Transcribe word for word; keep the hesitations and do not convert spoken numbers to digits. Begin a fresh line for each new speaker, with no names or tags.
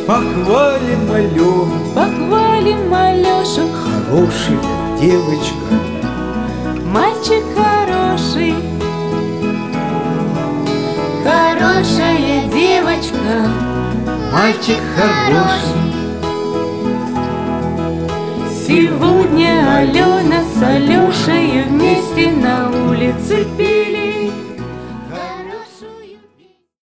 Похвалим Алену,
похвалим Алешу.
хорошая девочка,
Мальчик хороший, хорошая девочка,
мальчик хороший.
Сегодня Алена с Алешей вместе на улице пели.